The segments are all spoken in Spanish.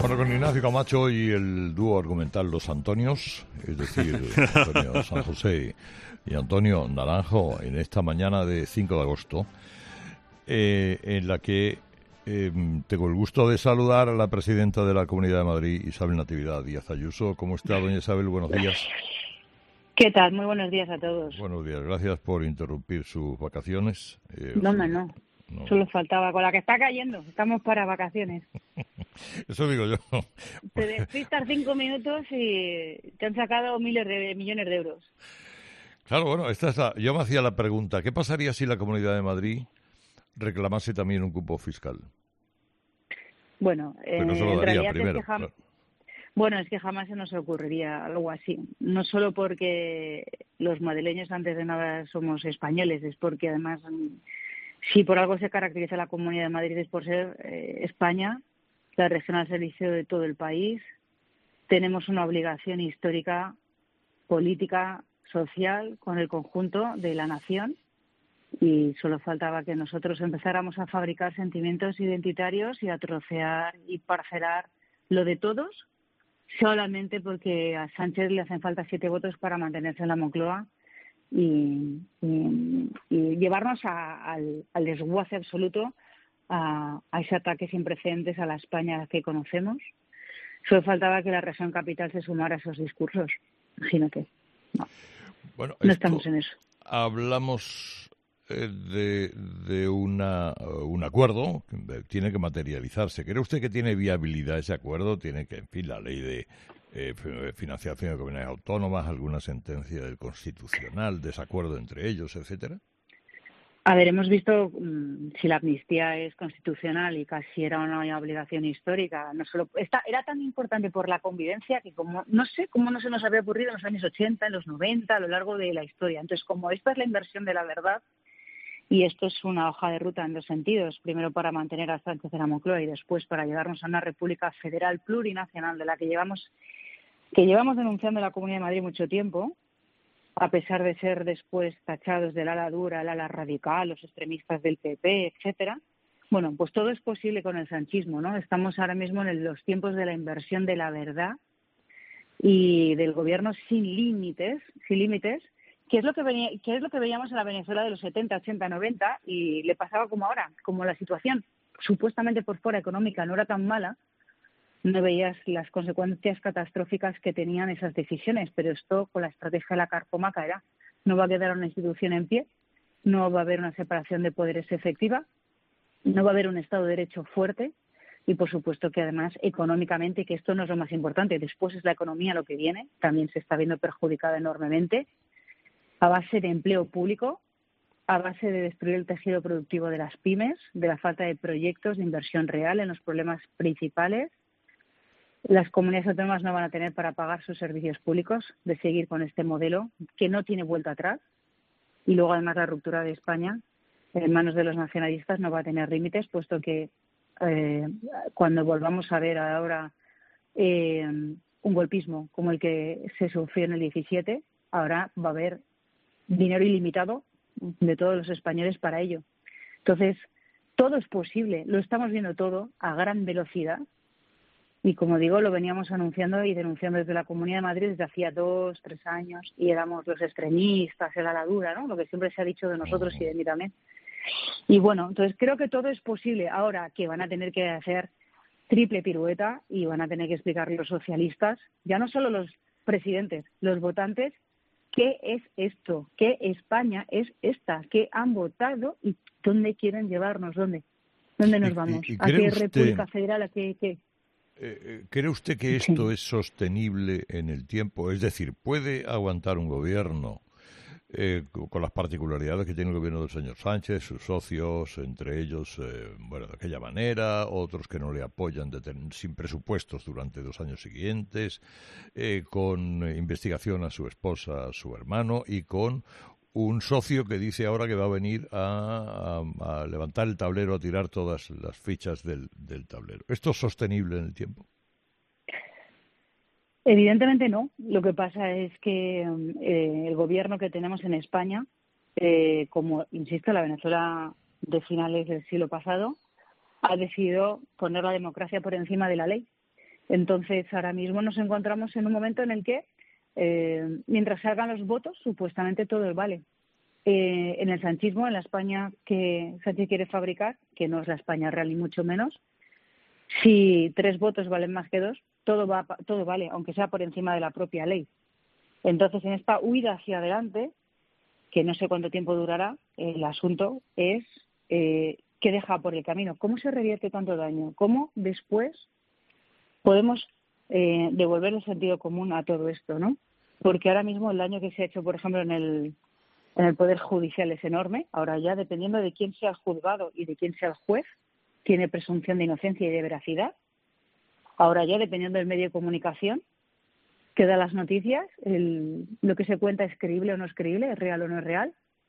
Bueno, con Ignacio Camacho y el dúo argumental Los Antonios, es decir, Antonio San José y Antonio Naranjo, en esta mañana de 5 de agosto, en la que tengo el gusto de saludar a la presidenta de la Comunidad de Madrid, Isabel Natividad Díaz Ayuso. ¿Cómo está, doña Isabel? Buenos días. ¿Qué tal? Muy buenos días a todos. Buenos días, gracias por interrumpir sus vacaciones. No. Solo faltaba, con la que está cayendo, estamos para vacaciones. Eso digo yo. Te despistas 5 minutos y te han sacado millones de euros. Claro, bueno, yo me hacía la pregunta, ¿qué pasaría si la Comunidad de Madrid reclamase también un cupo fiscal? Bueno, pues no se lo daría primero, claro. Bueno, es que jamás se nos ocurriría algo así. No solo porque los madrileños antes de nada somos españoles, es porque además, si por algo se caracteriza la Comunidad de Madrid es por ser España, la región al servicio de todo el país. Tenemos una obligación histórica, política, social con el conjunto de la nación. Y solo faltaba que nosotros empezáramos a fabricar sentimientos identitarios y a trocear y parcelar lo de todos, solamente porque a Sánchez le hacen falta 7 votos para mantenerse en la Moncloa y llevarnos al desguace absoluto, a ese ataque sin precedentes a la España que conocemos. Solo faltaba que la región capital se sumara a esos discursos. Imagínate. Bueno, no estamos en eso. Hablamos de un acuerdo que tiene que materializarse. ¿Cree usted que tiene viabilidad ese acuerdo? Tiene que, en fin, la ley de financiación de comunidades autónomas, alguna sentencia del Constitucional, desacuerdo entre ellos, etcétera. A ver, hemos visto si la amnistía es constitucional y casi era una obligación histórica. No solo era tan importante por la convivencia que no sé cómo no se nos había ocurrido en los años 80, en los 90, a lo largo de la historia. Entonces, como esta es la inversión de la verdad, y esto es una hoja de ruta en 2 sentidos, primero para mantener a Sánchez en la Moncloa y después para llevarnos a una república federal plurinacional de la que llevamos denunciando la Comunidad de Madrid mucho tiempo, a pesar de ser después tachados del ala dura, el ala radical, los extremistas del PP, etcétera. Bueno, pues todo es posible con el sanchismo, ¿no? Estamos ahora mismo en los tiempos de la inversión de la verdad y del gobierno sin límites, que es lo que veíamos en la Venezuela de los 70, 80, 90 y le pasaba como ahora, como la situación supuestamente por fuera económica no era tan mala, no veías las consecuencias catastróficas que tenían esas decisiones, pero esto con la estrategia de la carcoma caerá. No va a quedar una institución en pie, no va a haber una separación de poderes efectiva, no va a haber un Estado de Derecho fuerte y, por supuesto, que además económicamente, que esto no es lo más importante, después es la economía lo que viene, también se está viendo perjudicada enormemente, a base de empleo público, a base de destruir el tejido productivo de las pymes, de la falta de proyectos de inversión real en los problemas principales. Las comunidades autónomas no van a tener para pagar sus servicios públicos de seguir con este modelo que no tiene vuelta atrás. Y luego, además, la ruptura de España en manos de los nacionalistas no va a tener límites, puesto que cuando volvamos a ver ahora un golpismo como el que se sufrió en el 17, ahora va a haber dinero ilimitado de todos los españoles para ello. Entonces, todo es posible, lo estamos viendo todo a gran velocidad. Y como digo, lo veníamos anunciando y denunciando desde la Comunidad de Madrid desde hacía 2, 3 años y éramos los extremistas, el ala dura, ¿no? Lo que siempre se ha dicho de nosotros y de mí también. Y bueno, entonces creo que todo es posible. Ahora que van a tener que hacer triple pirueta y van a tener que explicar los socialistas, ya no solo los presidentes, los votantes, qué es esto, qué España es esta, qué han votado y dónde quieren llevarnos, dónde nos vamos, a qué república federal, a qué... ¿Cree usted que esto es sostenible en el tiempo? Es decir, ¿puede aguantar un gobierno con las particularidades que tiene el gobierno del señor Sánchez, sus socios, entre ellos, de aquella manera, otros que no le apoyan sin presupuestos durante 2 años siguientes, con investigación a su esposa, a su hermano y con un socio que dice ahora que va a venir a levantar el tablero, a tirar todas las fichas del tablero? ¿Esto es sostenible en el tiempo? Evidentemente no. Lo que pasa es que el gobierno que tenemos en España, como, insisto, la Venezuela de finales del siglo pasado, ha decidido poner la democracia por encima de la ley. Entonces, ahora mismo nos encontramos en un momento en el que, mientras salgan los votos, supuestamente todo vale. En el sanchismo, en la España que Sánchez quiere fabricar, que no es la España real ni mucho menos, si 3 votos valen más que 2, todo vale, aunque sea por encima de la propia ley. Entonces, en esta huida hacia adelante, que no sé cuánto tiempo durará, el asunto es qué deja por el camino, cómo se revierte tanto daño, cómo después podemos devolver el sentido común a todo esto, ¿no? Porque ahora mismo el daño que se ha hecho, por ejemplo, en el Poder Judicial es enorme. Ahora ya, dependiendo de quién sea el juzgado y de quién sea el juez, tiene presunción de inocencia y de veracidad. Ahora ya, dependiendo del medio de comunicación que da las noticias, lo que se cuenta es creíble o no es creíble, es real o no es real.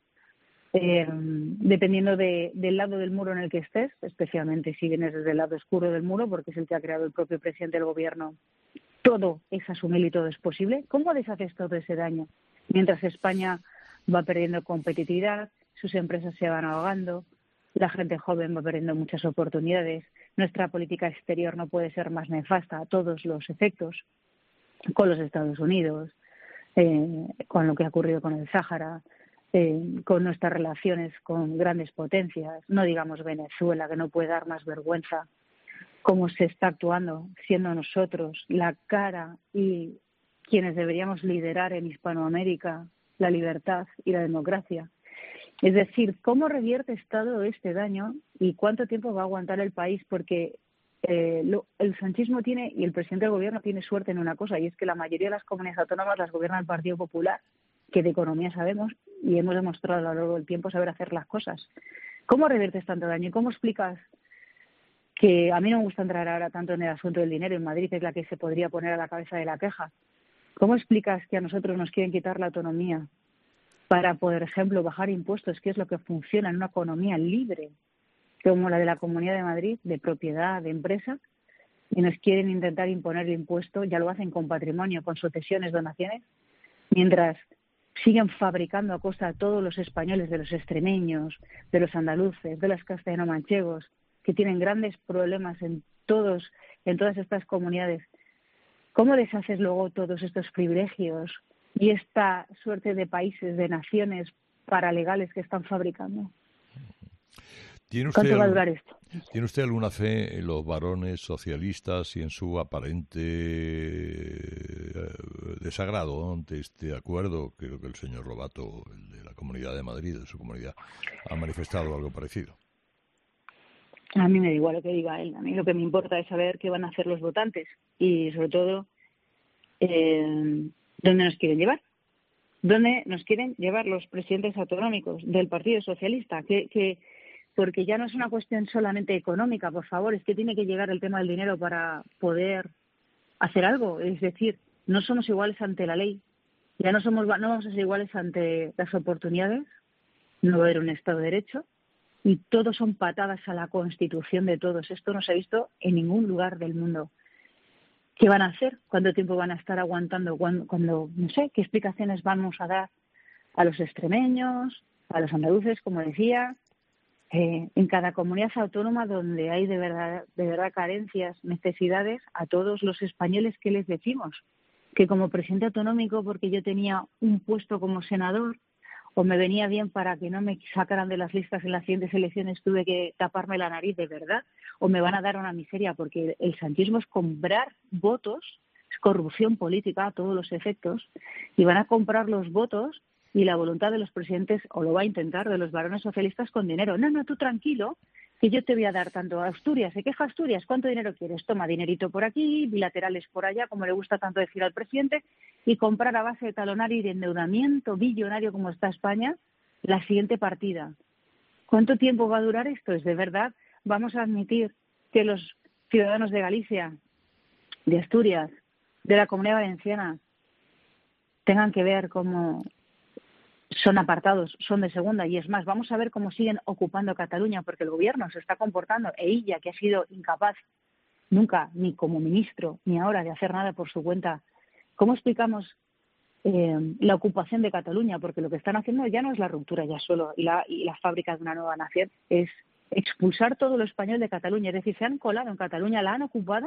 Dependiendo del lado del muro en el que estés, especialmente si vienes desde el lado oscuro del muro, porque es el que ha creado el propio presidente del gobierno, todo es asumible y todo es posible. ¿Cómo deshaces todo ese daño? Mientras España va perdiendo competitividad, sus empresas se van ahogando, la gente joven va perdiendo muchas oportunidades, nuestra política exterior no puede ser más nefasta a todos los efectos, con los Estados Unidos, con lo que ha ocurrido con el Sáhara, con nuestras relaciones con grandes potencias, no digamos Venezuela, que no puede dar más vergüenza, cómo se está actuando, siendo nosotros la cara y quienes deberíamos liderar en Hispanoamérica la libertad y la democracia. Es decir, ¿cómo revierte todo este daño y cuánto tiempo va a aguantar el país? Porque el sanchismo tiene, y el presidente del gobierno tiene suerte en una cosa, y es que la mayoría de las comunidades autónomas las gobierna el Partido Popular, que de economía sabemos y hemos demostrado a lo largo del tiempo saber hacer las cosas. ¿Cómo reviertes tanto daño? ¿Y cómo explicas que a mí no me gusta entrar ahora tanto en el asunto del dinero en Madrid, que es la que se podría poner a la cabeza de la queja? ¿Cómo explicas que a nosotros nos quieren quitar la autonomía para, por ejemplo, bajar impuestos, que es lo que funciona en una economía libre, como la de la Comunidad de Madrid, de propiedad, de empresa, y nos quieren intentar imponer el impuesto, ya lo hacen con patrimonio, con sucesiones, donaciones, mientras siguen fabricando a costa de todos los españoles, de los extremeños, de los andaluces, de los castellano-manchegos, que tienen grandes problemas en todas estas comunidades. ¿Cómo deshaces luego todos estos privilegios y esta suerte de países, de naciones paralegales que están fabricando? ¿Cuánto va a durar esto? ¿Tiene usted alguna fe en los varones socialistas y en su aparente desagrado ante este acuerdo? Creo que el señor Lobato, el de la Comunidad de Madrid, de su comunidad, ha manifestado algo parecido. A mí me da igual lo que diga él. A mí lo que me importa es saber qué van a hacer los votantes y, sobre todo, dónde nos quieren llevar. ¿Dónde nos quieren llevar los presidentes autonómicos del Partido Socialista? Porque ya no es una cuestión solamente económica, por favor, es que tiene que llegar el tema del dinero para poder hacer algo. Es decir, no somos iguales ante la ley, ya no vamos a ser iguales ante las oportunidades, no va a haber un Estado de Derecho y todos son patadas a la Constitución de todos. Esto no se ha visto en ningún lugar del mundo. ¿Qué van a hacer? ¿Cuánto tiempo van a estar aguantando? Cuando no sé, ¿qué explicaciones vamos a dar a los extremeños, a los andaluces, como decía? En cada comunidad autónoma donde hay de verdad carencias, necesidades, a todos los españoles, ¿qué les decimos? Que como presidente autonómico, porque yo tenía un puesto como senador, o me venía bien para que no me sacaran de las listas en las siguientes elecciones, tuve que taparme la nariz de verdad, o me van a dar una miseria, porque el sanchismo es comprar votos, es corrupción política a todos los efectos, y van a comprar los votos y la voluntad de los presidentes, o lo va a intentar, de los varones socialistas con dinero. No, tú tranquilo, que yo te voy a dar tanto a Asturias. ¿Se queja Asturias? ¿Cuánto dinero quieres? Toma dinerito por aquí, bilaterales por allá, como le gusta tanto decir al presidente, y comprar a base de talonario y de endeudamiento billonario como está España, la siguiente partida. ¿Cuánto tiempo va a durar esto? ¿Es de verdad? ¿Vamos a admitir que los ciudadanos de Galicia, de Asturias, de la Comunidad Valenciana, tengan que ver cómo son apartados, son de segunda? Y es más, vamos a ver cómo siguen ocupando Cataluña, porque el gobierno se está comportando, e ella, que ha sido incapaz nunca, ni como ministro, ni ahora, de hacer nada por su cuenta. ¿Cómo explicamos la ocupación de Cataluña? Porque lo que están haciendo ya no es la ruptura ya solo y la fábrica de una nueva nación, es expulsar todo lo español de Cataluña. Es decir, se han colado en Cataluña, la han ocupado,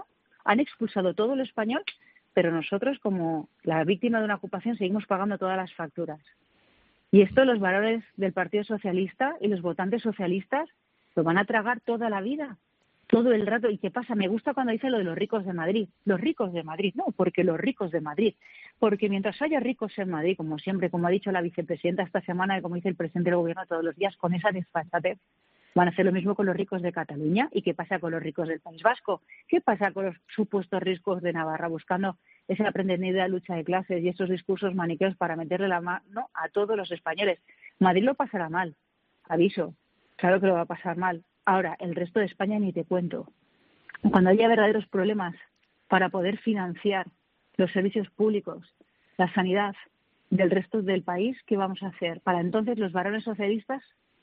Han expulsado todo lo español, pero nosotros, como la víctima de una ocupación, seguimos pagando todas las facturas. Y esto los valores del Partido Socialista y los votantes socialistas lo van a tragar toda la vida, todo el rato. ¿Y qué pasa? Me gusta cuando dice lo de los ricos de Madrid. Los ricos de Madrid, no, porque los ricos de Madrid. Porque mientras haya ricos en Madrid, como siempre, como ha dicho la vicepresidenta esta semana y como dice el presidente del gobierno todos los días, con esa desfachatez, van a hacer lo mismo con los ricos de Cataluña. ¿Y qué pasa con los ricos del País Vasco? ¿Qué pasa con los supuestos ricos de Navarra buscando esa aprendida lucha de clases y esos discursos maniqueos para meterle la mano a todos los españoles? Madrid lo pasará mal, aviso, claro que lo va a pasar mal. Ahora, el resto de España ni te cuento. Cuando haya verdaderos problemas para poder financiar los servicios públicos, la sanidad del resto del país, ¿qué vamos a hacer? Para entonces los varones socialistas,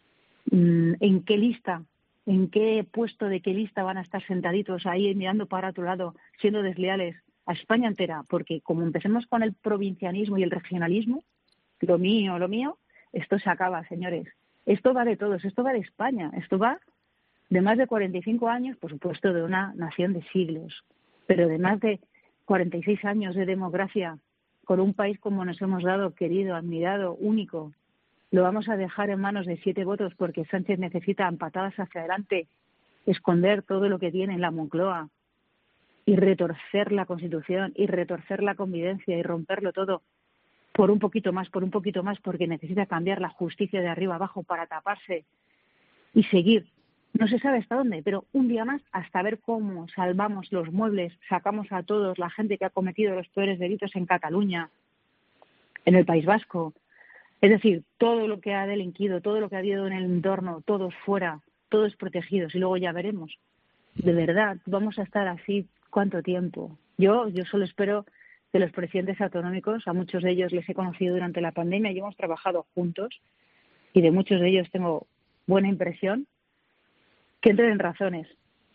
¿en qué lista, en qué puesto de qué lista van a estar sentaditos ahí mirando para otro lado, siendo desleales a España entera? Porque como empecemos con el provincianismo y el regionalismo, lo mío, esto se acaba, señores. Esto va de todos, esto va de España, esto va de más de 45 años, por supuesto, de una nación de siglos, pero de más de 46 años de democracia, con un país como nos hemos dado, querido, admirado, único. Lo vamos a dejar en manos de 7 votos porque Sánchez necesita patadas hacia adelante, esconder todo lo que tiene en la Moncloa y retorcer la Constitución y retorcer la convivencia y romperlo todo por un poquito más, porque necesita cambiar la justicia de arriba abajo para taparse y seguir. No se sabe hasta dónde, pero un día más hasta ver cómo salvamos los muebles, sacamos a todos, la gente que ha cometido los peores delitos en Cataluña, en el País Vasco. Es decir, todo lo que ha delinquido, todo lo que ha habido en el entorno, todos fuera, todos protegidos, y luego ya veremos. De verdad, vamos a estar así ¿cuánto tiempo? Yo solo espero que los presidentes autonómicos, a muchos de ellos les he conocido durante la pandemia y hemos trabajado juntos, y de muchos de ellos tengo buena impresión, que entren en razones,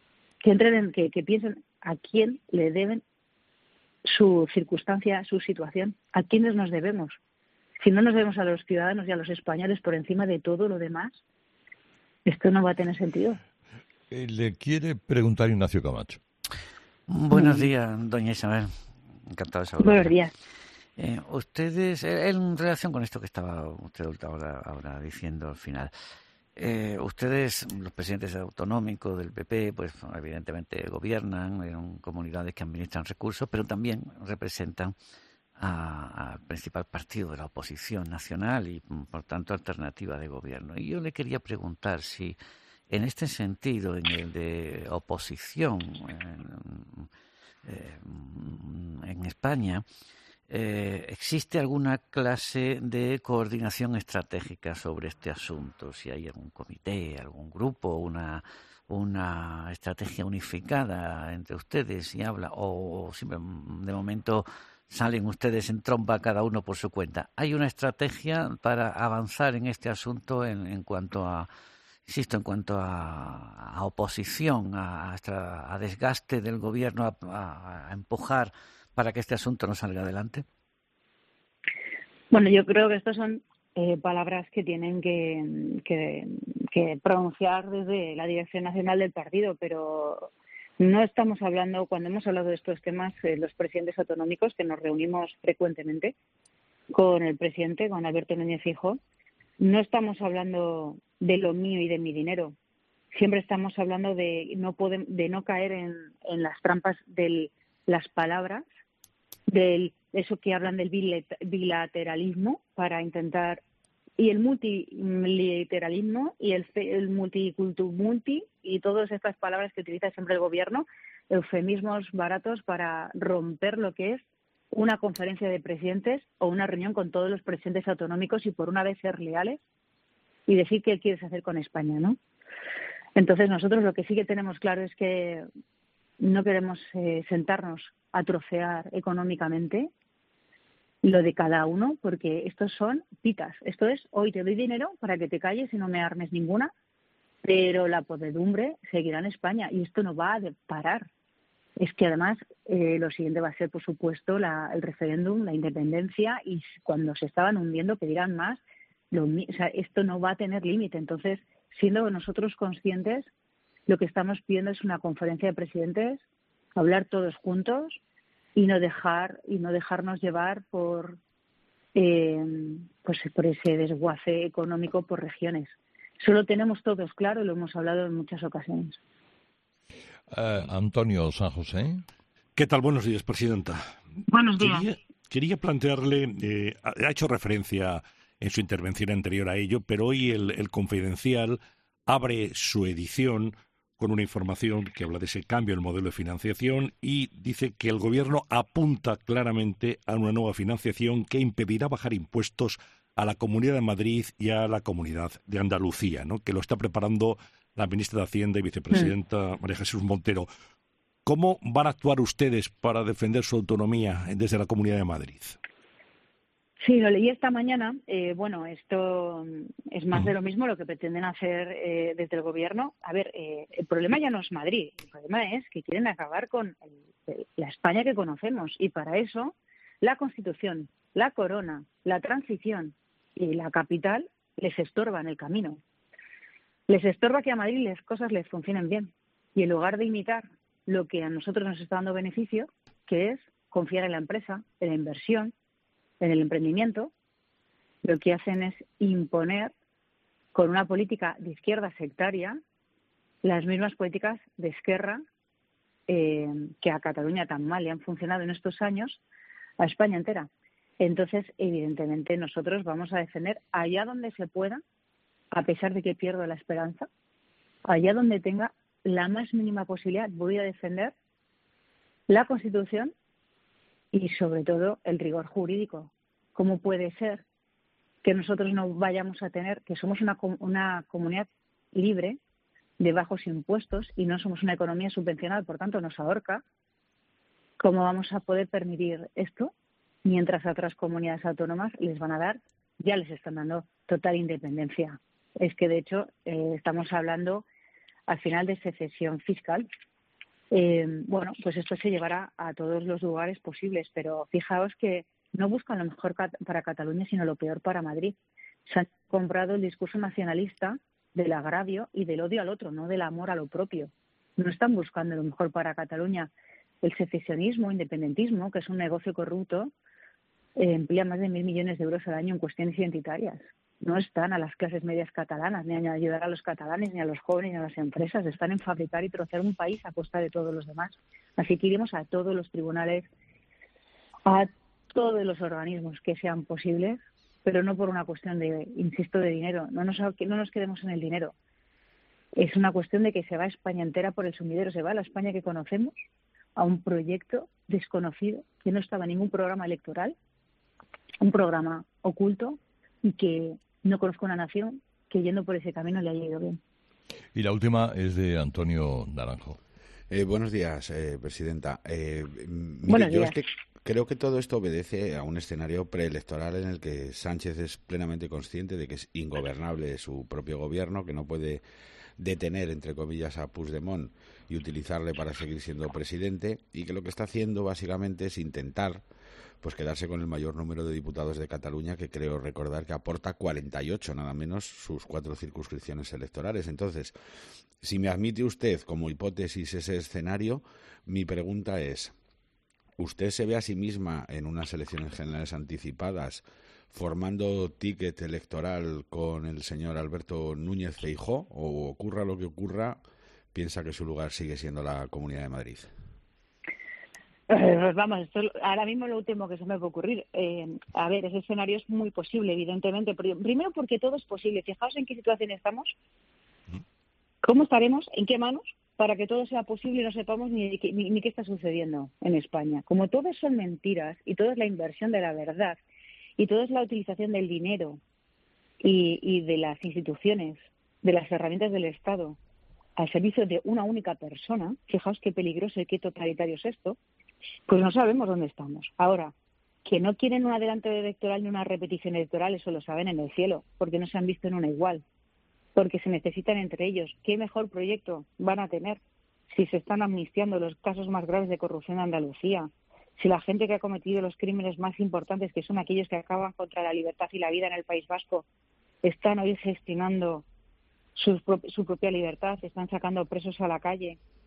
que piensen a quién le deben su circunstancia, su situación, a quiénes nos debemos. Si no nos debemos a los ciudadanos y a los españoles por encima de todo lo demás, esto no va a tener sentido. Le quiere preguntar Ignacio Camacho. Buenos días, doña Isabel. Encantado de saludarla. Buenos días. Ustedes, en relación con esto que estaba usted ahora diciendo al final, ustedes, los presidentes autonómicos del PP, pues evidentemente gobiernan en comunidades que administran recursos, pero también representan al principal partido de la oposición nacional y, por tanto, alternativa de gobierno. Y yo le quería preguntar si, en este sentido, en el de oposición en España, ¿existe alguna clase de coordinación estratégica sobre este asunto? Si hay algún comité, algún grupo, una estrategia unificada entre ustedes y habla, o si de momento salen ustedes en tromba cada uno por su cuenta. ¿Hay una estrategia para avanzar en este asunto en cuanto a, insisto, en cuanto a oposición, a desgaste del gobierno, a empujar para que este asunto no salga adelante? Bueno, yo creo que estas son palabras que tienen que pronunciar desde la dirección nacional del partido, pero no estamos hablando, cuando hemos hablado de estos temas, los presidentes autonómicos, que nos reunimos frecuentemente con el presidente, con Alberto Núñez Feijóo, no estamos hablando de lo mío y de mi dinero. Siempre estamos hablando de no caer en las trampas de las palabras, de eso que hablan del bilateralismo para intentar, y el multilateralismo y el multi y todas estas palabras que utiliza siempre el gobierno, eufemismos baratos para romper lo que es una conferencia de presidentes o una reunión con todos los presidentes autonómicos y por una vez ser leales y decir qué quieres hacer con España, ¿no? Entonces nosotros lo que sí que tenemos claro es que no queremos sentarnos a trocear económicamente lo de cada uno, porque estos son pitas. Esto es, hoy te doy dinero para que te calles y no me armes ninguna, pero la podredumbre seguirá en España y esto no va a parar. Es que además lo siguiente va a ser, por supuesto, el referéndum, la independencia, y cuando se estaban hundiendo pedirán más. O sea, esto no va a tener límite. Entonces, siendo nosotros conscientes, lo que estamos pidiendo es una conferencia de presidentes hablar todos juntos y no dejarnos llevar por por ese desguace económico por regiones. Eso lo tenemos todos claro y lo hemos hablado en muchas ocasiones. Antonio San José. ¿Qué tal? Buenos días, presidenta. Buenos días. Quería plantearle, ha hecho referencia en su intervención anterior a ello, pero hoy el Confidencial abre su edición con una información que habla de ese cambio en el modelo de financiación y dice que el Gobierno apunta claramente a una nueva financiación que impedirá bajar impuestos a la Comunidad de Madrid y a la Comunidad de Andalucía, ¿no? Que lo está preparando la ministra de Hacienda y vicepresidenta María Jesús Montero. ¿Cómo van a actuar ustedes para defender su autonomía desde la Comunidad de Madrid? Sí, lo leí esta mañana. Esto es más de lo mismo lo que pretenden hacer desde el Gobierno. A ver, el problema ya no es Madrid. El problema es que quieren acabar con la España que conocemos. Y para eso, la Constitución, la corona, la transición y la capital les estorban el camino. Les estorba que a Madrid las cosas les funcionen bien. Y en lugar de imitar lo que a nosotros nos está dando beneficio, que es confiar en la empresa, en la inversión, en el emprendimiento, lo que hacen es imponer con una política de izquierda sectaria las mismas políticas de Esquerra que a Cataluña tan mal le han funcionado en estos años, a España entera. Entonces, evidentemente, nosotros vamos a defender allá donde se pueda, a pesar de que pierdo la esperanza, allá donde tenga la más mínima posibilidad, voy a defender la Constitución y, sobre todo, el rigor jurídico. ¿Cómo puede ser que nosotros no vayamos a tener, que somos una comunidad libre de bajos impuestos y no somos una economía subvencional, por tanto nos ahorca? ¿Cómo vamos a poder permitir esto mientras a otras comunidades autónomas les van a dar, ya les están dando total independencia? Es que, de hecho, estamos hablando al final de secesión fiscal. Pues esto se llevará a todos los lugares posibles, pero fijaos que no buscan lo mejor para Cataluña, sino lo peor para Madrid. Se han comprado el discurso nacionalista del agravio y del odio al otro, no del amor a lo propio. No están buscando lo mejor para Cataluña. El secesionismo, independentismo, que es un negocio corrupto, emplea más de 1.000 millones de euros al año en cuestiones identitarias. No están a las clases medias catalanas, ni a ayudar a los catalanes, ni a los jóvenes, ni a las empresas. Están en fabricar y trocear un país a costa de todos los demás. Así que iremos a todos los tribunales, a todos los organismos que sean posibles, pero no por una cuestión de, insisto, de dinero. No nos quedemos en el dinero. Es una cuestión de que se va España entera por el sumidero, se va a la España que conocemos a un proyecto desconocido, que no estaba en ningún programa electoral, un programa oculto y que no conozco una nación que yendo por ese camino le haya ido bien. Y la última es de Antonio Naranjo. Buenos días, presidenta. Buenos días. Yo es que creo que todo esto obedece a un escenario preelectoral en el que Sánchez es plenamente consciente de que es ingobernable su propio gobierno, que no puede detener, entre comillas, a Puigdemont y utilizarle para seguir siendo presidente, y que lo que está haciendo básicamente es intentar quedarse con el mayor número de diputados de Cataluña, que creo recordar que aporta 48, nada menos, sus 4 circunscripciones electorales. Entonces, si me admite usted como hipótesis ese escenario, mi pregunta es, ¿usted se ve a sí misma en unas elecciones generales anticipadas formando ticket electoral con el señor Alberto Núñez Feijóo, o ocurra lo que ocurra, piensa que su lugar sigue siendo la Comunidad de Madrid? Vamos, ahora mismo lo último que se me puede ocurrir. A ver, ese escenario es muy posible, evidentemente. Primero porque todo es posible. Fijaos en qué situación estamos, cómo estaremos, en qué manos, para que todo sea posible y no sepamos ni qué está sucediendo en España. Como todo son mentiras y todo es la inversión de la verdad y todo es la utilización del dinero y de las instituciones, de las herramientas del Estado al servicio de una única persona, fijaos qué peligroso y qué totalitario es esto, pues no sabemos dónde estamos. Ahora, que no quieren un adelanto electoral ni una repetición electoral, eso lo saben en el cielo, porque no se han visto en una igual, porque se necesitan entre ellos. ¿Qué mejor proyecto van a tener si se están amnistiando los casos más graves de corrupción de Andalucía? Si la gente que ha cometido los crímenes más importantes, que son aquellos que acaban contra la libertad y la vida en el País Vasco, están hoy gestionando su propia libertad, están sacando presos a la calle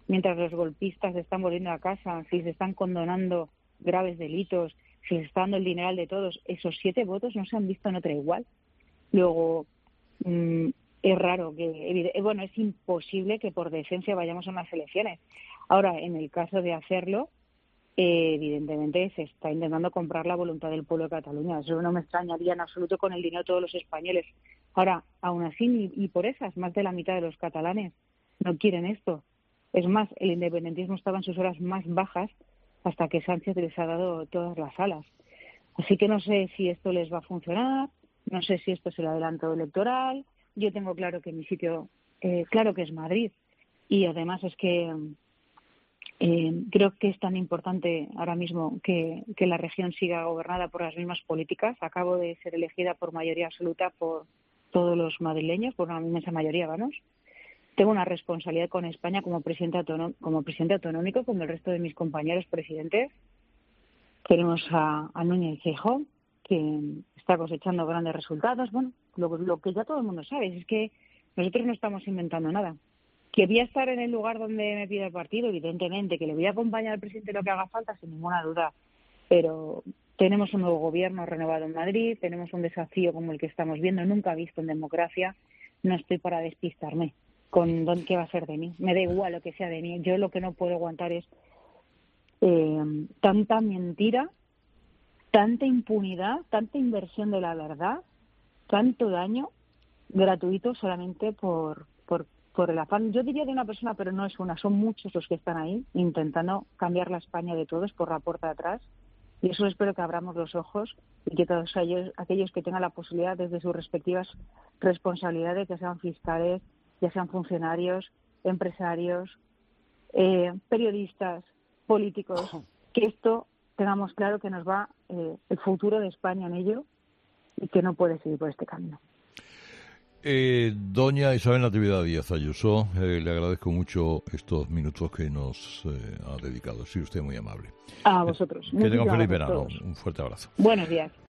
mientras los golpistas están volviendo a casa, si se están condonando graves delitos, si se está dando el dineral de todos, esos 7 votos no se han visto en otra igual. Luego, es raro que, bueno, es imposible que por decencia vayamos a unas elecciones. Ahora, en el caso de hacerlo, evidentemente se está intentando comprar la voluntad del pueblo de Cataluña. Eso no me extrañaría en absoluto con el dinero de todos los españoles. Ahora, aún así, y por esas, más de la mitad de los catalanes no quieren esto. Es más, el independentismo estaba en sus horas más bajas hasta que Sánchez les ha dado todas las alas. Así que no sé si esto les va a funcionar, no sé si esto es el adelanto electoral. Yo tengo claro que mi sitio, claro que es Madrid. Y además es que creo que es tan importante ahora mismo que la región siga gobernada por las mismas políticas. Acabo de ser elegida por mayoría absoluta por todos los madrileños, por una inmensa mayoría, vamos. Tengo una responsabilidad con España como presidente autonómico, como el resto de mis compañeros presidentes. Tenemos a Núñez Feijóo, que está cosechando grandes resultados. Bueno, lo que ya todo el mundo sabe es que nosotros no estamos inventando nada. Que voy a estar en el lugar donde me pida el partido, evidentemente, que le voy a acompañar al presidente lo que haga falta, sin ninguna duda. Pero tenemos un nuevo gobierno renovado en Madrid, tenemos un desafío como el que estamos viendo, nunca visto en democracia. No estoy para despistarme con qué va a ser de mí. Me da igual lo que sea de mí. Yo lo que no puedo aguantar es tanta mentira, tanta impunidad, tanta inversión de la verdad, tanto daño gratuito solamente por el afán, yo diría de una persona, pero no es una, son muchos los que están ahí intentando cambiar la España de todos por la puerta de atrás. Y eso espero que abramos los ojos y que todos aquellos que tengan la posibilidad desde sus respectivas responsabilidades, ya sean fiscales, ya sean funcionarios, empresarios, periodistas, políticos, que esto tengamos claro que nos va el futuro de España en ello y que no puede seguir por este camino. Doña Isabel Natividad Díaz Ayuso, le agradezco mucho estos minutos que nos ha dedicado. Sí, usted muy amable. A vosotros. Que tenga un feliz verano. Un fuerte abrazo. Buenos días.